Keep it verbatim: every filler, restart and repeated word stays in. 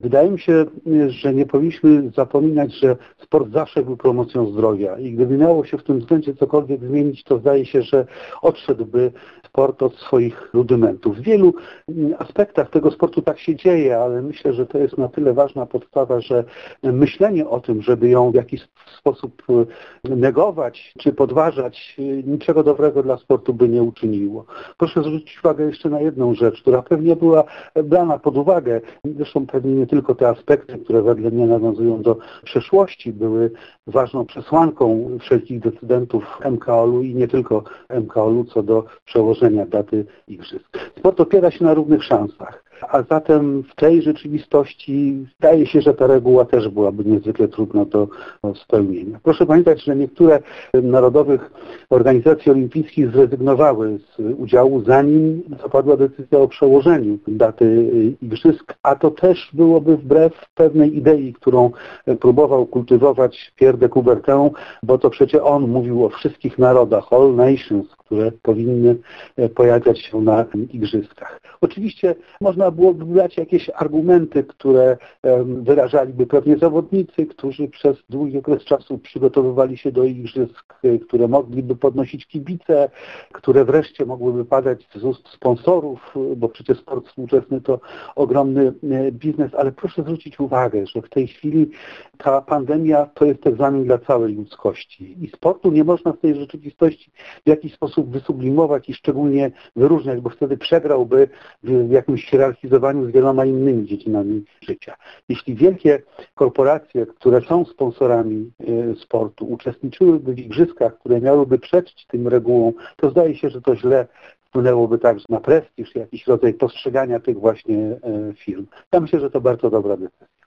Wydaje mi się, że nie powinniśmy zapominać, że sport zawsze był promocją zdrowia i gdyby miało się w tym względzie cokolwiek zmienić, to zdaje się, że odszedłby sport od swoich rudymentów. W wielu aspektach tego sportu tak się dzieje, ale myślę, że to jest na tyle ważna podstawa, że myślenie o tym, żeby ją w jakiś sposób negować czy podważać, niczego dobrego dla sportu by nie uczyniło. Proszę zwrócić uwagę jeszcze na jedną rzecz, która pewnie była brana pod uwagę. Zresztą pewnie nie tylko te aspekty, które wedle mnie nawiązują do przeszłości, były ważną przesłanką wszelkich decydentów M K O L-u i nie tylko M K O L-u co do przełożenia daty igrzysk. Sport opiera się na równych szansach, a zatem w tej rzeczywistości zdaje się, że ta reguła też byłaby niezwykle trudna do spełnienia. Proszę pamiętać, że niektóre narodowych organizacji olimpijskich zrezygnowały z udziału, zanim zapadła decyzja o przełożeniu daty igrzysk, a to też byłoby wbrew pewnej idei, którą próbował kultywować Pierre de Coubertin, bo to przecież on mówił o wszystkich narodach, all nations, które powinny pojawiać się na igrzyskach. Oczywiście można byłoby brać jakieś argumenty, które wyrażaliby pewnie zawodnicy, którzy przez długi okres czasu przygotowywali się do igrzysk, które mogliby podnosić kibice, które wreszcie mogłyby padać z ust sponsorów, bo przecież sport współczesny to ogromny biznes, ale proszę zwrócić uwagę, że w tej chwili ta pandemia to jest egzamin dla całej ludzkości i sportu nie można w tej rzeczywistości w jakiś sposób wysublimować i szczególnie wyróżniać, bo wtedy przegrałby w jakimś hierarchizowaniu z wieloma innymi dziedzinami życia. Jeśli wielkie korporacje, które są sponsorami sportu, uczestniczyłyby w igrzyskach, które miałyby przeczyć tym regułom, to zdaje się, że to źle wpłynęłoby także na prestiż, jakiś rodzaj postrzegania tych właśnie firm. Ja myślę, że to bardzo dobra decyzja.